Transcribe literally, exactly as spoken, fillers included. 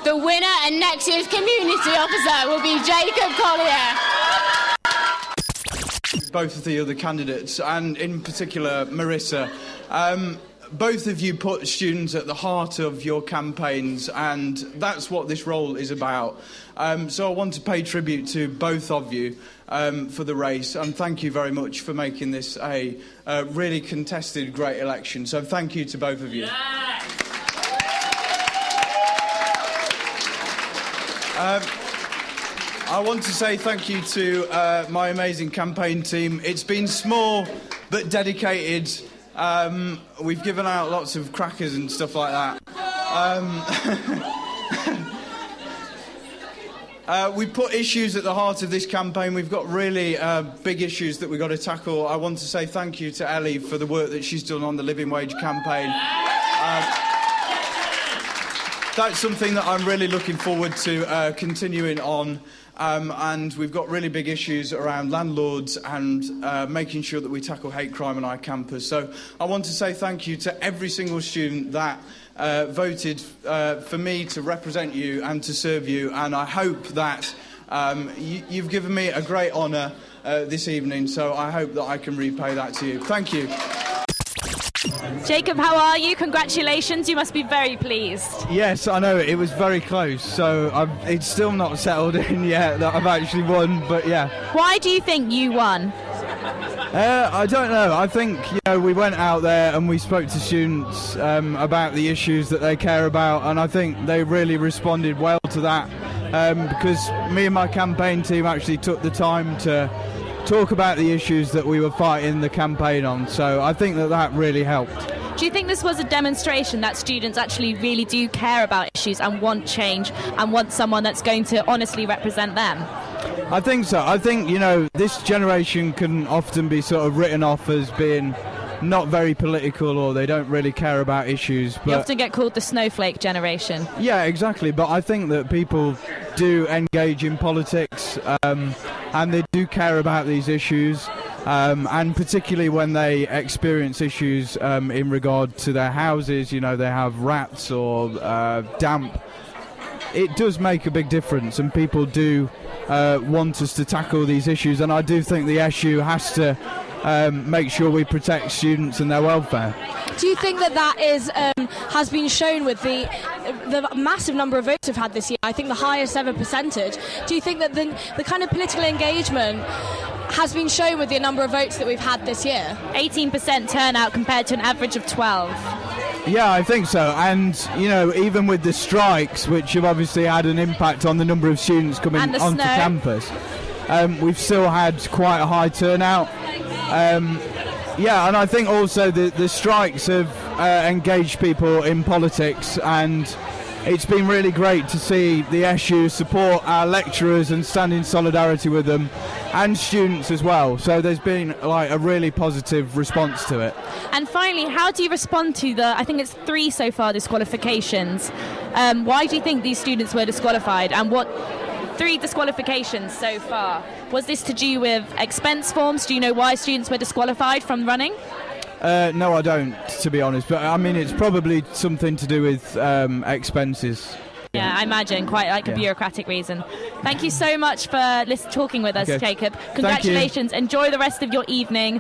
The winner and next year's community officer will be Jacob Collier. Both of the other candidates, and in particular Marissa, um, both of you put students at the heart of your campaigns, and that's what this role is about. Um, so I want to pay tribute to both of you um, for the race, and thank you very much for making this a, a really contested, great election. So thank you to both of you. Yeah. Um, I want to say thank you to uh, my amazing campaign team. It's been small but dedicated. Um, we've given out lots of crackers and stuff like that. Um, uh, we put issues at the heart of this campaign. We've got really uh, big issues that we've got to tackle. I want to say thank you to Ellie for the work that she's done on the living wage campaign. Uh, That's something that I'm really looking forward to uh, continuing on, um, and we've got really big issues around landlords and uh, making sure that we tackle hate crime on our campus. So I want to say thank you to every single student that uh, voted uh, for me to represent you and to serve you, and I hope that um, you, you've given me a great honour uh, this evening, so I hope that I can repay that to you. Thank you. Jacob, how are you? Congratulations, you must be very pleased. Yes, I know, it was very close, so I've, it's still not settled in yet that I've actually won, but yeah. Why do you think you won? Uh, I don't know, I think, you know, we went out there and we spoke to students um, about the issues that they care about, and I think they really responded well to that, um, because me and my campaign team actually took the time to talk about the issues that we were fighting the campaign on, so I think that that really helped. Do you think this was a demonstration that students actually really do care about issues and want change and want someone that's going to honestly represent them? I think so. I think, you know, this generation can often be sort of written off as being not very political, or they don't really care about issues. But you often get called the snowflake generation. Yeah, exactly. But I think that people do engage in politics, um, and they do care about these issues, um, and particularly when they experience issues um, in regard to their houses, you know, they have rats or uh, damp. It does make a big difference, and people do uh, want us to tackle these issues, and I do think the S U has to Um, make sure we protect students and their welfare. Do you think that that is um, has been shown with the the massive number of votes we've had this year? I think the highest ever percentage. Do you think that the the kind of political engagement has been shown with the number of votes that we've had this year? eighteen percent turnout compared to an average of twelve. Yeah, I think so. And, you know, even with the strikes, which have obviously had an impact on the number of students coming onto snow. campus, um, we've still had quite a high turnout. Um, yeah, and I think also the, the strikes have uh, engaged people in politics, and it's been really great to see the S U support our lecturers and stand in solidarity with them, and students as well. So there's been like a really positive response to it. And finally, how do you respond to the, I think it's three so far, disqualifications? Um, why do you think these students were disqualified, and what... Three disqualifications so far. Was this to do with expense forms? Do you know why students were disqualified from running? Uh, no, I don't, to be honest. But, I mean, it's probably something to do with um, expenses. Yeah, I imagine. Quite like a yeah. bureaucratic reason. Thank you so much for listen, talking with us, okay. Jacob. Congratulations. Enjoy the rest of your evening.